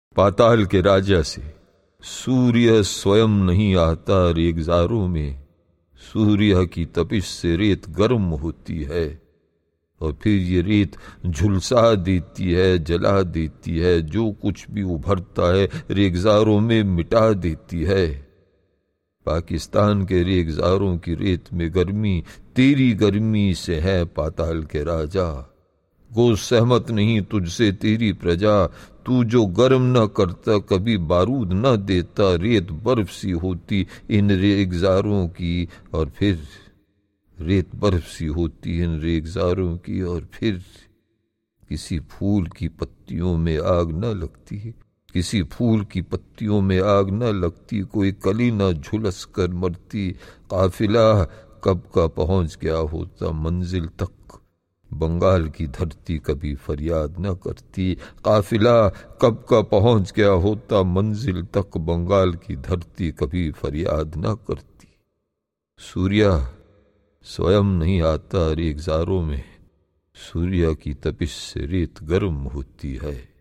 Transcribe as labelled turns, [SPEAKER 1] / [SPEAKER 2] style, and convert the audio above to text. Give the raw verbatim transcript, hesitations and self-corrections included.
[SPEAKER 1] पाताल के राजा से सूर्य स्वयं नहीं आता रेगजारों में, सूर्य की तपिश से रेत गर्म होती है और फिर ये रेत झुलसा देती है, जला देती है, जो कुछ भी उभरता है रेगजारों में मिटा देती है। पाकिस्तान के रेगजारों की रेत में गर्मी तेरी गर्मी से है पाताल के राजा। गो सहमत नहीं तुझसे तेरी प्रजा, तू जो गर्म न करता कभी बारूद न देता, रेत बर्फ सी होती इन रेगजारों की और फिर रेत बर्फ सी होती इन रेगजारों की और फिर किसी फूल की पत्तियों में आग न लगती, किसी फूल की पत्तियों में आग न लगती, कोई कली न झुलस कर मरती। काफिला कब का पहुंच गया होता मंजिल तक, बंगाल की धरती कभी फरियाद न करती। काफिला कब का पहुंच गया होता मंजिल तक, बंगाल की धरती कभी फरियाद न करती। सूर्य स्वयं नहीं आता रेगजारों में, सूर्य की तपिश से रेत गर्म होती है।